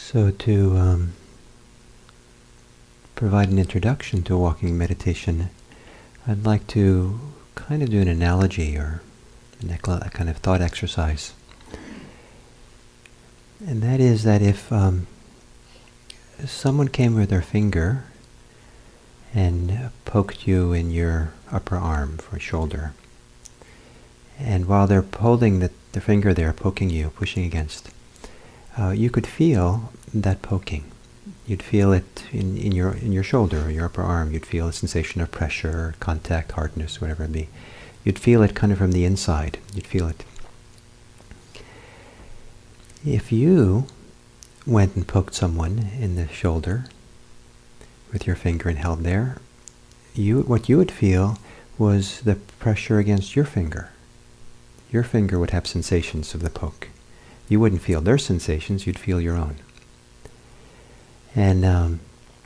So to provide an introduction to walking meditation, I'd like to kind of do an analogy or a kind of thought exercise. And that is that if someone came with their finger and poked you in your upper arm or shoulder, and while they're holding the finger there, poking you, pushing against, you could feel that poking. You'd feel it in your shoulder or your upper arm. You'd feel a sensation of pressure, contact, hardness, whatever it be. You'd feel it kind of from the inside. You'd feel it. If you went and poked someone in the shoulder with your finger and held there, what you would feel was the pressure against your finger. Your finger would have sensations of the poke. You wouldn't feel their sensations, you'd feel your own. And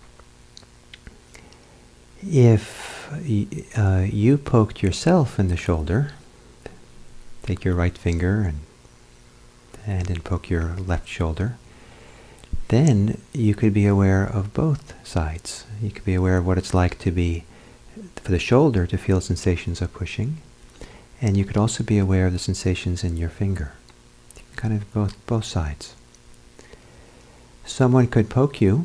if you poked yourself in the shoulder, take your right finger and then poke your left shoulder, then you could be aware of both sides. You could be aware of what it's like to be, for the shoulder to feel sensations of pushing, and you could also be aware of the sensations in your finger. Kind of both sides. Someone could poke you,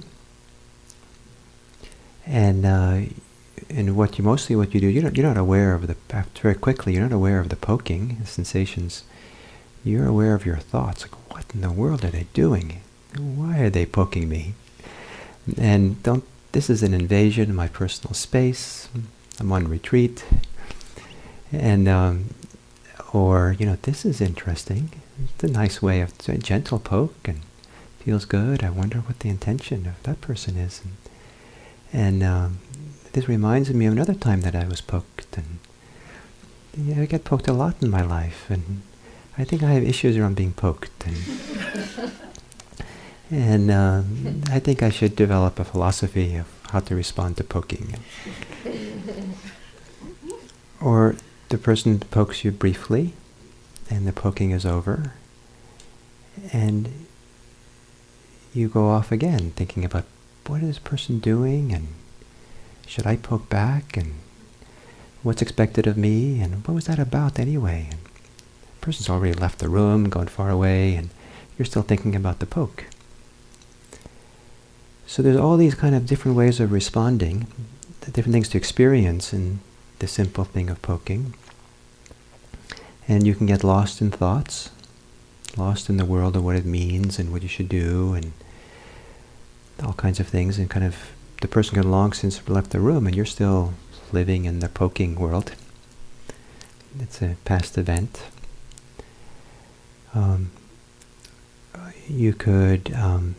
and what you do, you're not aware of very quickly, you're not aware of the poking, the sensations. You're aware of your thoughts. Like, what in the world are they doing? Why are they poking me? And this is an invasion of my personal space. I'm on retreat. And, this is interesting. It's a nice way of a gentle poke and feels good. I wonder what the intention of that person is. And this reminds me of another time that I was poked. And I get poked a lot in my life. And I think I have issues around being poked. And I think I should develop a philosophy of how to respond to poking. Or the person pokes you briefly, and the poking is over, and you go off again, thinking about what is this person doing, and should I poke back, and what's expected of me, and what was that about anyway? And the person's already left the room, gone far away, and you're still thinking about the poke. So there's all these kind of different ways of responding, different things to experience in the simple thing of poking. And you can get lost in thoughts, lost in the world of what it means and what you should do and all kinds of things, and kind of the person can long since left the room and you're still living in the poking world. It's a past event. You could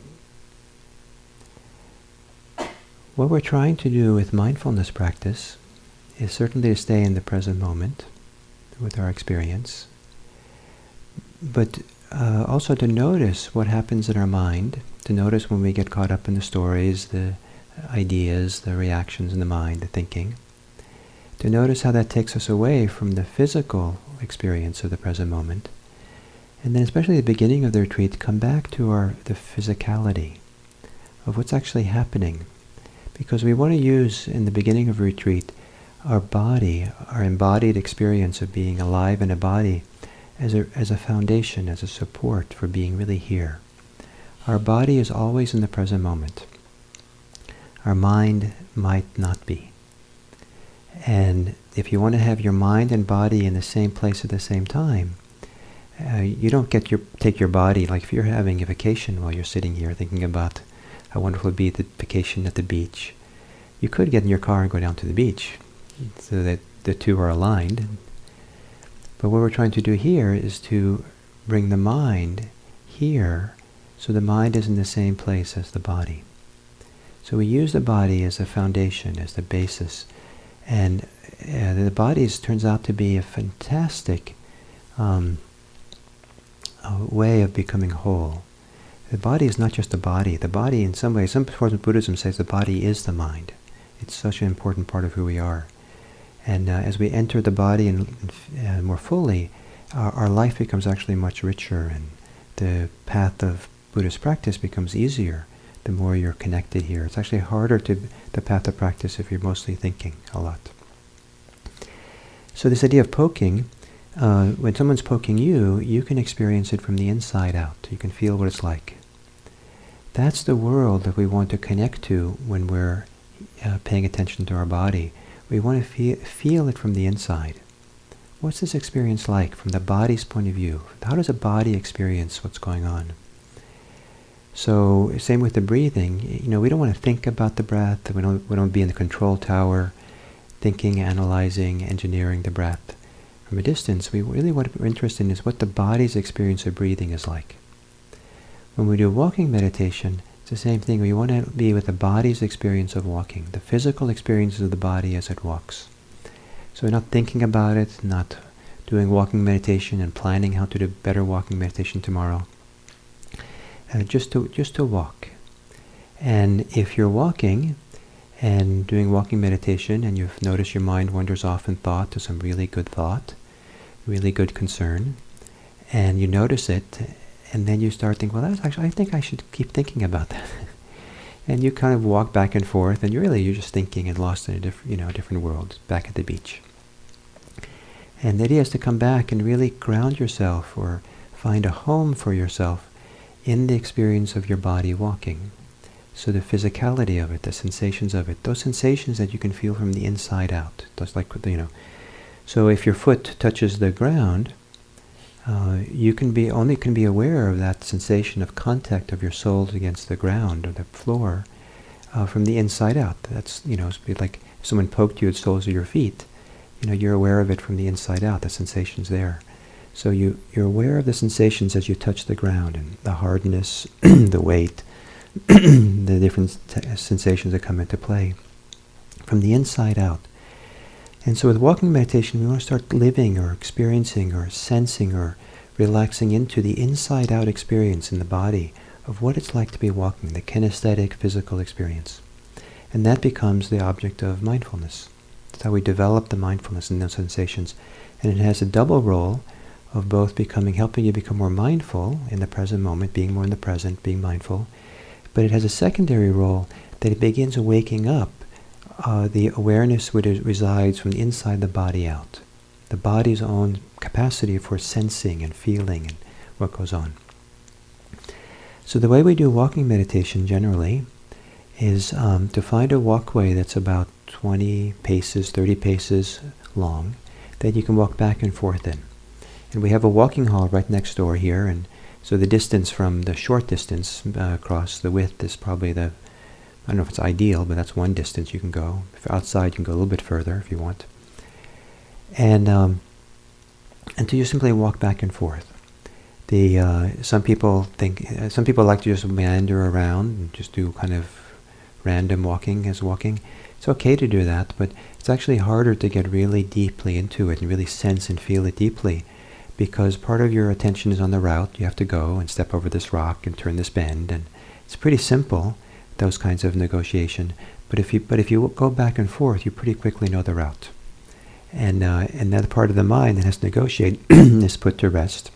what we're trying to do with mindfulness practice is certainly to stay in the present moment with our experience, but also to notice what happens in our mind, to notice when we get caught up in the stories, the ideas, the reactions in the mind, the thinking, to notice how that takes us away from the physical experience of the present moment, and then especially at the beginning of the retreat, come back to the physicality of what's actually happening. Because we want to use, in the beginning of a retreat, our body, our embodied experience of being alive in a body as a foundation, as a support for being really here. Our body is always in the present moment. Our mind might not be. And if you want to have your mind and body in the same place at the same time, you don't take your body, like if you're having a vacation while you're sitting here thinking about how wonderful it would be the vacation at the beach. You could get in your car and go down to the beach so that the two are aligned. But what we're trying to do here is to bring the mind here so the mind is in the same place as the body. So we use the body as a foundation, as the basis. And the body turns out to be a fantastic way of becoming whole. The body is not just a body. The body, in some ways, some forms of Buddhism says the body is the mind. It's such an important part of who we are. And as we enter the body and more fully, our life becomes actually much richer, and the path of Buddhist practice becomes easier the more you're connected here. It's actually harder to the path of practice if you're mostly thinking a lot. So this idea of poking, when someone's poking you, you can experience it from the inside out. You can feel what it's like. That's the world that we want to connect to when we're paying attention to our body. We want to feel it from the inside. What's this experience like from the body's point of view? How does a body experience what's going on? So, same with the breathing. We don't want to think about the breath. We don't be in the control tower, thinking, analyzing, engineering the breath. From a distance, what we're interested in is what the body's experience of breathing is like. When we do walking meditation, it's the same thing. We want to be with the body's experience of walking, the physical experiences of the body as it walks. So we're not thinking about it, not doing walking meditation and planning how to do better walking meditation tomorrow. Just to walk. And if you're walking and doing walking meditation and you've noticed your mind wanders off in thought to some really good thought, really good concern, and you notice it, and then you start thinking, well, I think I should keep thinking about that. And you kind of walk back and forth, and you're just thinking and lost in a different world, back at the beach. And the idea is to come back and really ground yourself or find a home for yourself in the experience of your body walking. So the physicality of it, the sensations of it, those sensations that you can feel from the inside out. That's like, So if your foot touches the ground, you can be aware of that sensation of contact of your soles against the ground or the floor from the inside out. That's, it's like if someone poked you at the soles of your feet, you're aware of it from the inside out, the sensations there. So you're aware of the sensations as you touch the ground and the hardness, the weight, the different sensations that come into play from the inside out. And so with walking meditation, we want to start living or experiencing or sensing or relaxing into the inside-out experience in the body of what it's like to be walking, the kinesthetic physical experience. And that becomes the object of mindfulness. That's how we develop the mindfulness in those sensations. And it has a double role of both helping you become more mindful in the present moment, being more in the present, being mindful. But it has a secondary role that it begins waking up the awareness which resides from the inside the body out. The body's own capacity for sensing and feeling and what goes on. So the way we do walking meditation generally is to find a walkway that's about 20 paces, 30 paces long that you can walk back and forth in. And we have a walking hall right next door here, and so the distance from the short distance across the width is probably I don't know if it's ideal, but that's one distance you can go. If you're outside, you can go a little bit further if you want. And to just simply walk back and forth. Some people like to just meander around and just do kind of random walking as walking. It's okay to do that, but it's actually harder to get really deeply into it and really sense and feel it deeply, because part of your attention is on the route. You have to go and step over this rock and turn this bend, and it's pretty simple, those kinds of negotiation. But if you go back and forth, you pretty quickly know the route, and that part of the mind that has to negotiate is put to rest.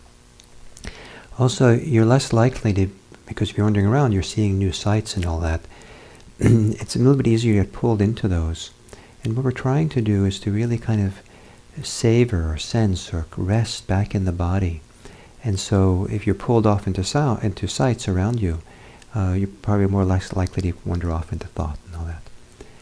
Also, you're less likely to, because if you're wandering around, you're seeing new sights and all that. It's a little bit easier to get pulled into those. And what we're trying to do is to really kind of savor or sense or rest back in the body. And so if you're pulled off into sights around you, you're probably more less likely to wander off into thought and all that.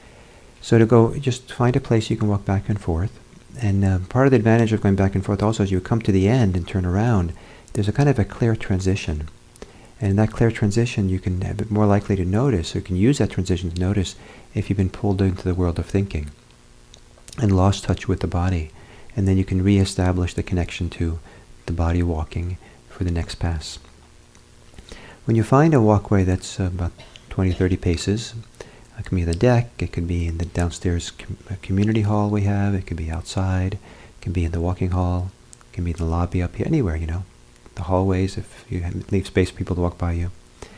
So just find a place you can walk back and forth. And part of the advantage of going back and forth also is you come to the end and turn around, there's a kind of a clear transition. And that clear transition you can have more likely to notice, or you can use that transition to notice if you've been pulled into the world of thinking and lost touch with the body. And then you can reestablish the connection to the body walking for the next pass. When you find a walkway that's about 20, 30 paces, it can be the deck, it could be in the downstairs community hall we have, it could be outside, it can be in the walking hall, it can be in the lobby up here, anywhere, the hallways, if you leave space for people to walk by you.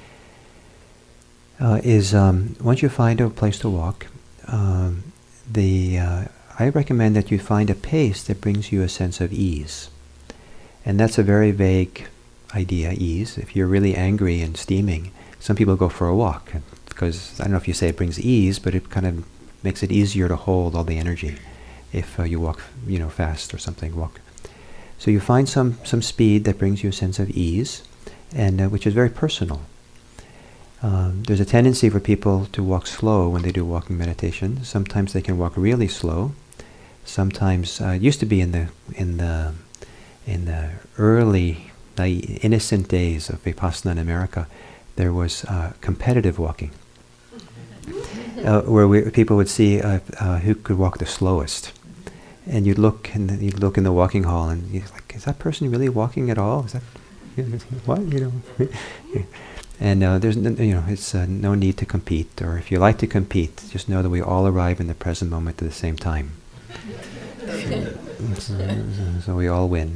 Once you find a place to walk, I recommend that you find a pace that brings you a sense of ease. And that's a very vague idea, ease. If you're really angry and steaming, some people go for a walk, because I don't know if you say it brings ease, but it kind of makes it easier to hold all the energy if you walk, fast or something. Walk. So you find some speed that brings you a sense of ease, and which is very personal. There's a tendency for people to walk slow when they do walking meditation. Sometimes they can walk really slow. Sometimes it used to be in the early innocent days of Vipassana in America, there was competitive walking, where people would see who could walk the slowest. And you'd look in the walking hall, and you're like, is that person really walking at all? Is that what? And there's it's no need to compete. Or if you like to compete, just know that we all arrive in the present moment at the same time. So we all win.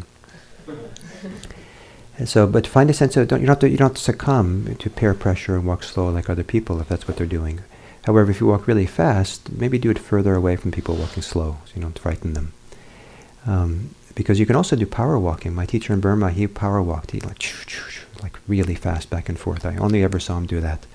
And so, but find a sense of you don't have to succumb to peer pressure and walk slow like other people if that's what they're doing. However, if you walk really fast, maybe do it further away from people walking slow, so you don't frighten them. Because you can also do power walking. My teacher in Burma, he power walked. He like really fast back and forth. I only ever saw him do that.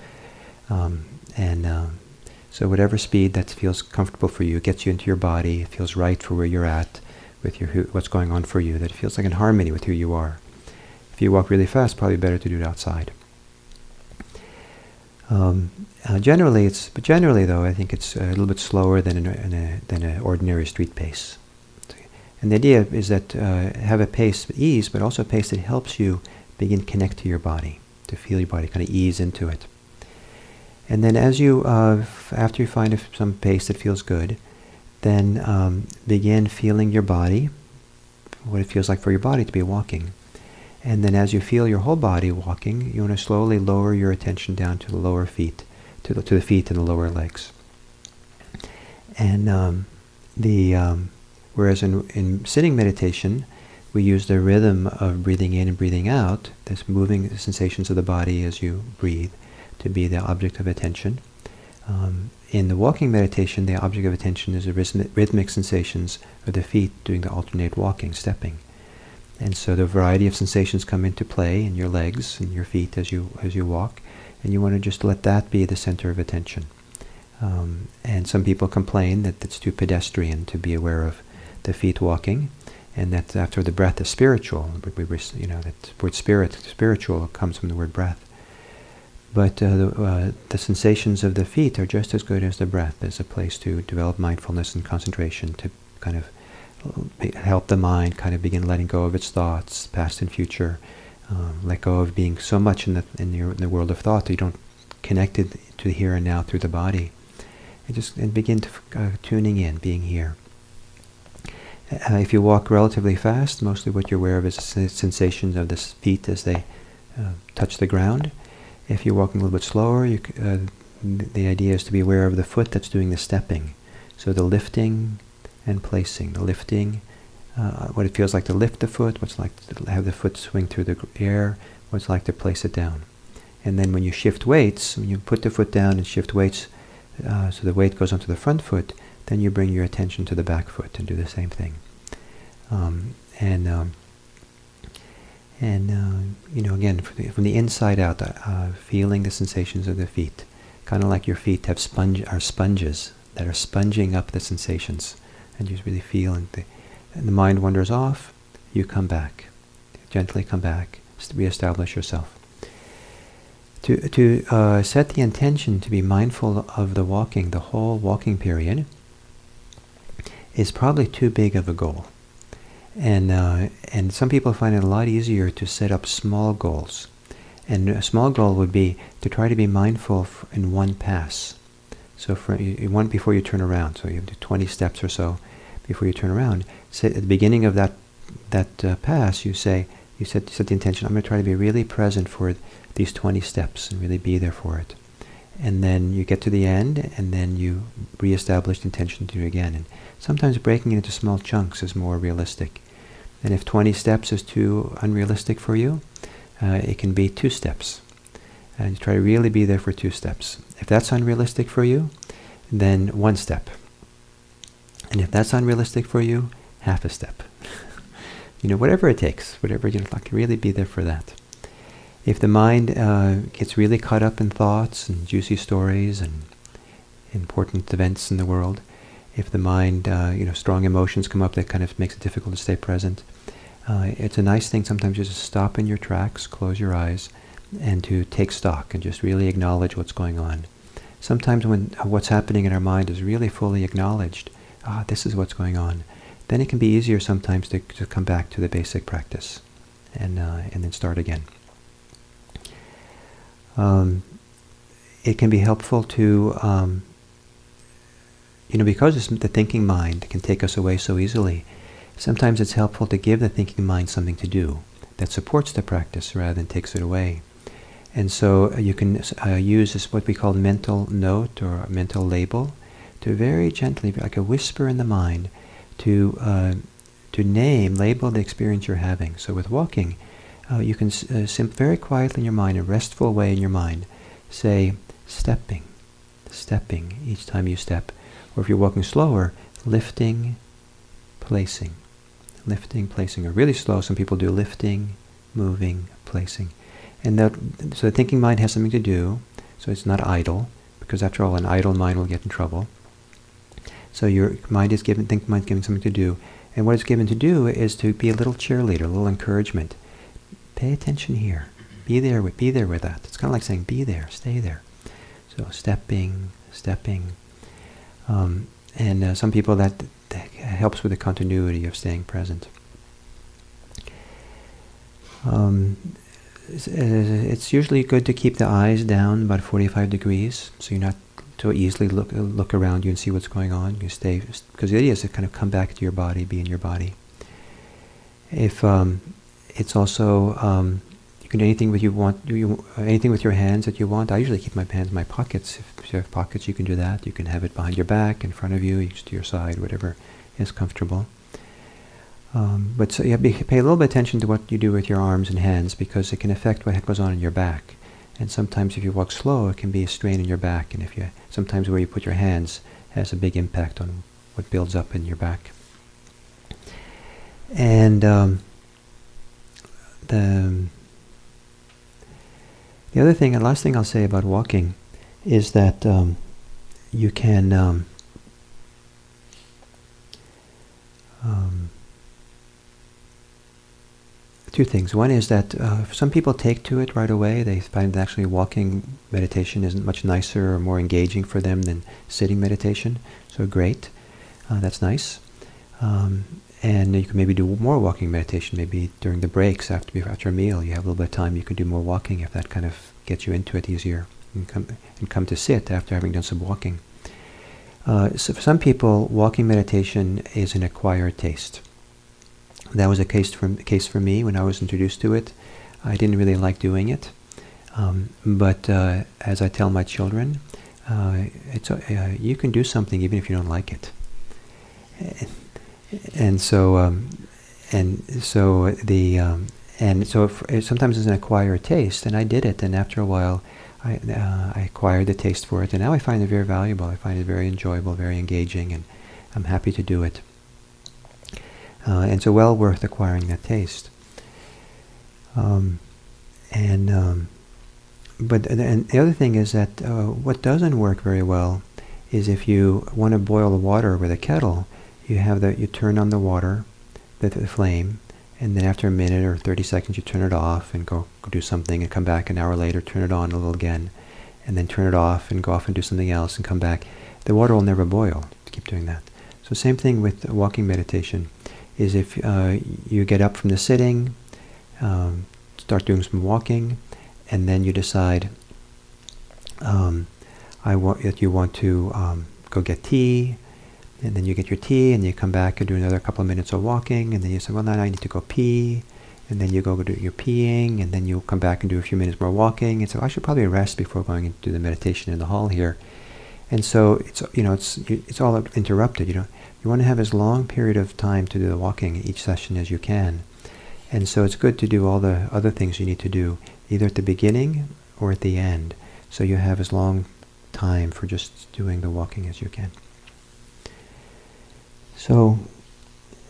So whatever speed that feels comfortable for you, gets you into your body, it feels right for where you're at, with what's going on for you, that it feels like in harmony with who you are. If you walk really fast, probably better to do it outside. Generally though, I think it's a little bit slower than an ordinary street pace. And the idea is that have a pace of ease, but also a pace that helps you begin to connect to your body, to feel your body, kind of ease into it. And then as you, after you find some pace that feels good, then begin feeling your body, what it feels like for your body to be walking. And then as you feel your whole body walking, you want to slowly lower your attention down to the lower feet, to the feet and the lower legs. And whereas in sitting meditation, we use the rhythm of breathing in and breathing out, this moving the sensations of the body as you breathe, to be the object of attention. In the walking meditation, the object of attention is the rhythmic sensations of the feet doing the alternate walking, stepping. And so the variety of sensations come into play in your legs and your feet as you walk, and you want to just let that be the center of attention. And some people complain that it's too pedestrian to be aware of the feet walking, and that after the breath is spiritual. That word spiritual comes from the word breath. But the sensations of the feet are just as good as the breath, as a place to develop mindfulness and concentration, to kind of help the mind kind of begin letting go of its thoughts, past and future, let go of being so much in the world of thought that you don't connect it to the here and now through the body, and begin to tuning in, being here. If you walk relatively fast, mostly what you're aware of is the sensations of the feet as they touch the ground. If you're walking a little bit slower, the idea is to be aware of the foot that's doing the stepping. So the lifting and placing. The lifting, what it feels like to lift the foot, what's like to have the foot swing through the air, what's like to place it down. And then when you shift weights, when you put the foot down and shift weights, so the weight goes onto the front foot, then you bring your attention to the back foot and do the same thing. Again, from the inside out, feeling the sensations of the feet, kind of like your feet are sponges that are sponging up the sensations, and you really feel, and the mind wanders off, you come back, gently come back, reestablish yourself. To set the intention to be mindful of the walking, the whole walking period, is probably too big of a goal. And some people find it a lot easier to set up small goals. And a small goal would be to try to be mindful in one pass. So one before you turn around, so you do 20 steps or so before you turn around. Say at the beginning of that pass, you set the intention, I'm going to try to be really present for these 20 steps and really be there for it. And then you get to the end, and then you reestablish the intention to do it again. And sometimes breaking it into small chunks is more realistic. And if 20 steps is too unrealistic for you, it can be 2 steps. And you try to really be there for 2 steps. If that's unrealistic for you, then 1 step. And if that's unrealistic for you, half a step. Whatever it takes, like really be there for that. If the mind gets really caught up in thoughts and juicy stories and important events in the world, if the mind, strong emotions come up that kind of makes it difficult to stay present, it's a nice thing sometimes just to stop in your tracks, close your eyes, and to take stock and just really acknowledge what's going on. Sometimes when what's happening in our mind is really fully acknowledged, this is what's going on, then it can be easier sometimes to come back to the basic practice and then start again. It can be helpful to, because the thinking mind can take us away so easily, sometimes it's helpful to give the thinking mind something to do that supports the practice rather than takes it away. And so you can use this, what we call mental note or mental label, to very gently, like a whisper in the mind, to label the experience you're having. So with walking, you can very quietly in your mind, a restful way in your mind, say stepping each time you step. Or if you're walking slower, lifting, placing. Lifting, placing. Or really slow, some people do lifting, moving, placing. And so the thinking mind has something to do, so it's not idle, because after all, an idle mind will get in trouble. So your mind is given, thinking mind is given something to do. And what it's given to do is to be a little cheerleader, a little encouragement. Pay attention here. Be there with that. It's kind of like saying, be there, stay there. So stepping. And some people that helps with the continuity of staying present. It's usually good to keep the eyes down about 45 degrees, so you're not so easily look around you and see what's going on. You stay, because the idea is to kind of come back to your body, be in your body. If it's also you can do anything with anything with your hands that you want. I usually keep my hands in my pockets. If you have pockets, you can do that. You can have it behind your back, in front of you, to your side, whatever is comfortable. But so you have to pay a little bit of attention to what you do with your arms and hands, because it can affect what goes on in your back. And sometimes if you walk slow, it can be a strain in your back. And sometimes where you put your hands has a big impact on what builds up in your back. And the other thing, and last thing I'll say about walking, is that you can two things. One is that some people take to it right away. They find that actually walking meditation isn't much nicer or more engaging for them than sitting meditation. So great. That's nice. And you can maybe do more walking meditation, maybe during the breaks after a meal. You have a little bit of time, you can do more walking if that kind of gets you into it easier. And come to sit after having done some walking. So for some people, walking meditation is an acquired taste. That was a case for me when I was introduced to it. I didn't really like doing it. But as I tell my children, you can do something even if you don't like it. Sometimes it's an acquired taste, and I did it, and after a while, I acquired the taste for it, and now I find it very valuable. I find it very enjoyable, very engaging, and I'm happy to do it. And so well worth acquiring that taste. But the other thing is that what doesn't work very well is if you want to boil the water with a kettle, you turn on the water, the flame, and then after a minute or 30 seconds you turn it off and go do something, and come back an hour later, turn it on a little again, and then turn it off and go off and do something else and come back. The water will never boil. Keep doing that. So same thing with walking meditation, is if you get up from the sitting, start doing some walking, and then you decide that you want to go get tea, and then you get your tea, and you come back and do another couple of minutes of walking, and then you say, well, now I need to go pee, and then you go do your peeing, and then you come back and do a few minutes more walking, and so I should probably rest before going and do the meditation in the hall here. And so it's all interrupted. You want to have as long period of time to do the walking each session as you can, and so it's good to do all the other things you need to do either at the beginning or at the end, so you have as long time for just doing the walking as you can. So,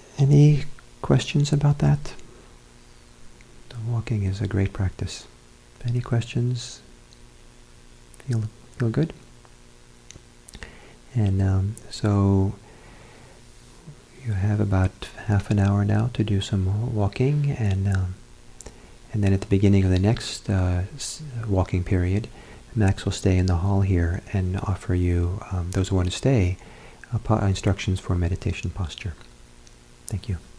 any questions about that? The walking is a great practice. Any questions? Feel good? And so you have about half an hour now to do some walking, and then at the beginning of the next walking period, Max will stay in the hall here and offer you, those who want to stay, instructions for meditation posture. Thank you.